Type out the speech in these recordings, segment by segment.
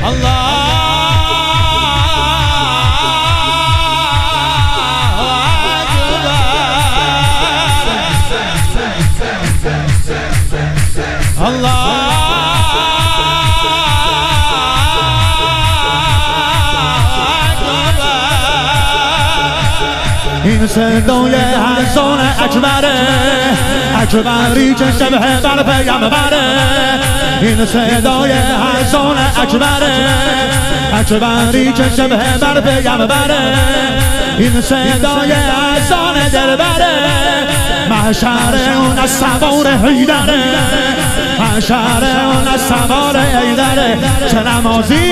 این صدای حسن اکبره، اکبری که شبه بر پیامبره. این صدای حسن اکبره، اکبری که شبه بر پیامبره. این صدای حسن دلبره، محشر اون از سوار حیدره، محشر اون از سوار حیدره. چه نمازی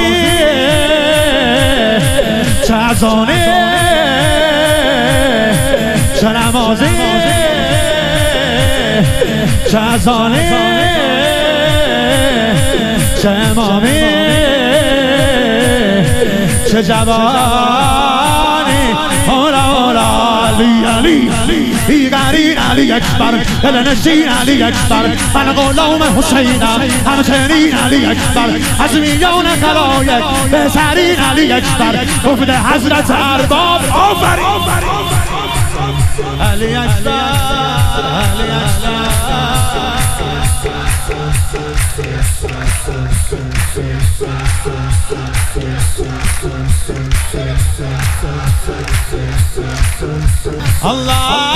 چه اذانه، چه نمازی چه اذانه، چه امامی چه جوانی. اولا اولا علی علی بیگرین علی اکبر، دلنشین علی اکبر. من غلام حسینم همچنین علی اکبر، از میان خلایق بهترین علی اکبر. گفت حضرت ارباب آفرین علی اکبر، علی اکبر. الله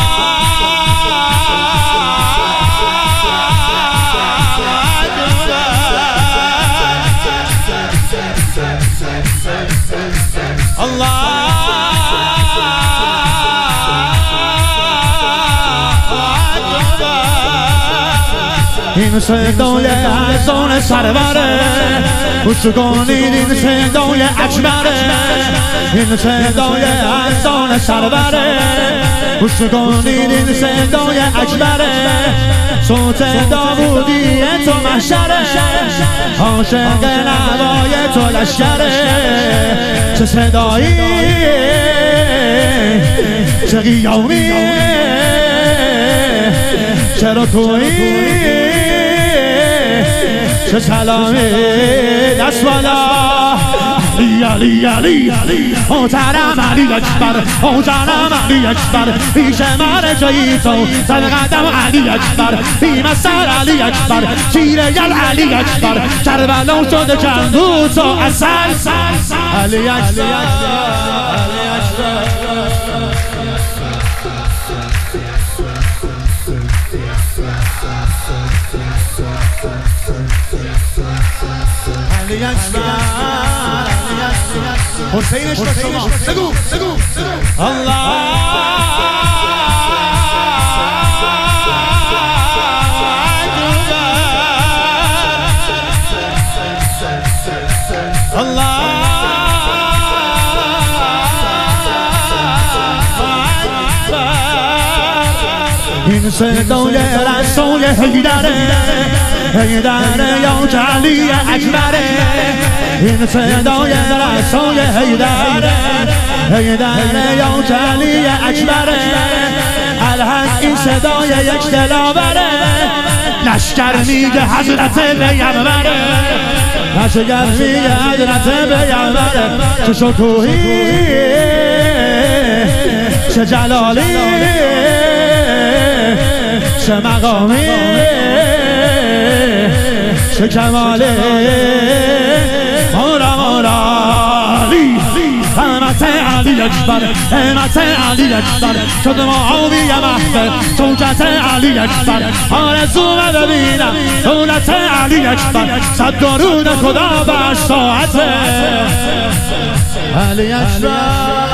این صدای حسن سروره، گوش کنید این صدای اکبره. این صدای حسن سروره، گوش کنید این صدای اکبره. صوت داوودی تو محشره، عاشق نوای تو لشکره. چه صدایی چه قیامی، چه رکوعی چه سلامی. دست بالا علی علی محترم علی اکبر، محترم علی اکبر. پیش من جایی تو زن قدم علی اکبر، بی مثل علی اکبر، شیر یل علی اکبر. کربلا شده کندو تو اصل علی اکبر، علی اکبر. علی اکبر، حسینش با شما. بگو بگو الله الله این صدای رسول حیدره، حیدره یا علی اکبره. این صدای رسول حیدره، حیدره یا علی اکبره. الحق این صدای یک دلاوره، لشکر میگه حضرت پیامبره، لشکر میگه حضرت پیامبره. چه شکوهی چه جلالی چه مقامی چه کمالی. مورا مورا علی رحمت علی اکبر، رحمت علی اکبر. شد معاوی محفل زوجت علی اکبر. آرزو ببینم دولت علی اکبر، صد درود خدا بر ساعت علی اکبر.